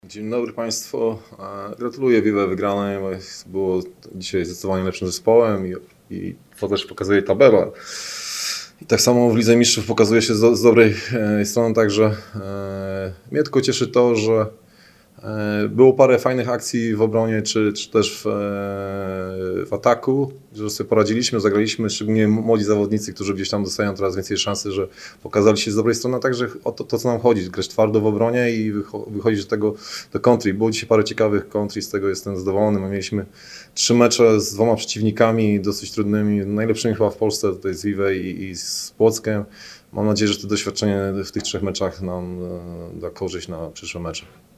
Dzień dobry Państwu. Gratuluję Vive wygranej, bo było dzisiaj zdecydowanie lepszym zespołem i to też pokazuje tabela. I tak samo w Lidze Mistrzów pokazuje się z dobrej strony, także mnie tylko cieszy to, że było parę fajnych akcji w obronie, czy też w ataku, że sobie poradziliśmy, zagraliśmy, szczególnie młodzi zawodnicy, którzy gdzieś tam dostają coraz więcej szansy, że pokazali się z dobrej strony, a także o to co nam chodzi, grać twardo w obronie i wychodzić do kontry. Było dzisiaj parę ciekawych kontry, z tego jestem zadowolony. My mieliśmy 3 mecze z 2 przeciwnikami dosyć trudnymi, najlepszymi chyba w Polsce, tutaj z Vive i z Płockiem. Mam nadzieję, że to doświadczenie w tych 3 meczach nam da korzyść na przyszłe mecze.